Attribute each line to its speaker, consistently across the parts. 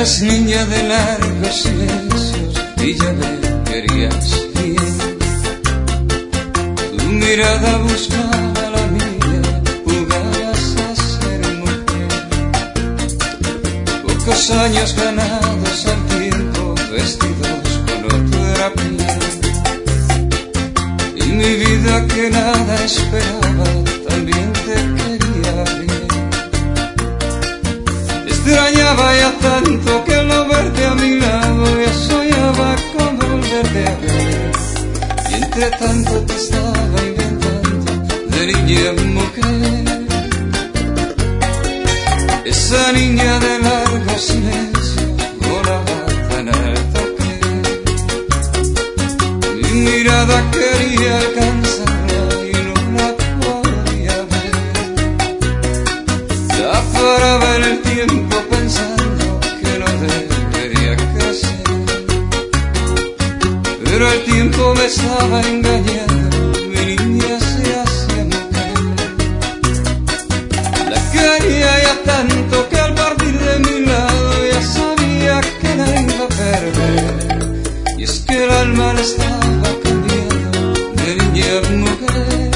Speaker 1: Eras niña de largos silencios y ya me querías bien. Tu mirada buscaba la mía, jugabas a ser mujer. Pocos años ganados al tiempo, vestidos con otra piel. Y mi vida que nada esperaba, también te quería bien. Extrañaba ya tanto que al no verte a mi lado ya soñaba con volverte a ver. Y entre tanto te estaba inventando de niña mujer. Esa niña de largo silencio volaba tan alto que mi mirada quería alcanzarla y no la podía ver. Ya paraba en el tiempo pensando que no debería crecer, pero el tiempo me estaba engañando, mi niña se hacía mujer. La quería ya tanto que al partir de mi lado ya sabía que la iba a perder. Y es que el alma le estaba cambiando de niña a mujer.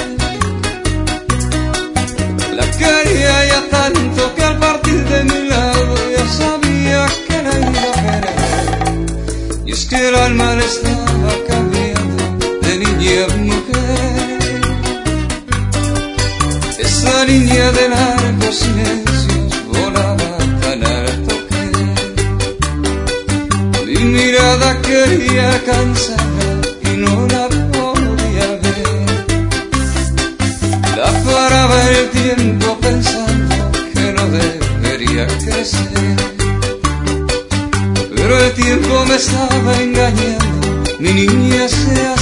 Speaker 1: La quería ya tanto que al partir de mi lado ya sabía que la iba a perder. Y es que el alma le estaba cambiando de niña a mujer. Esa niña de largos silencios volaba tan alto que mi mirada quería alcanzarla y no la podía ver. La paraba en el tiempo pensando que no debería crecer, pero el tiempo me estaba engañando, mi niña se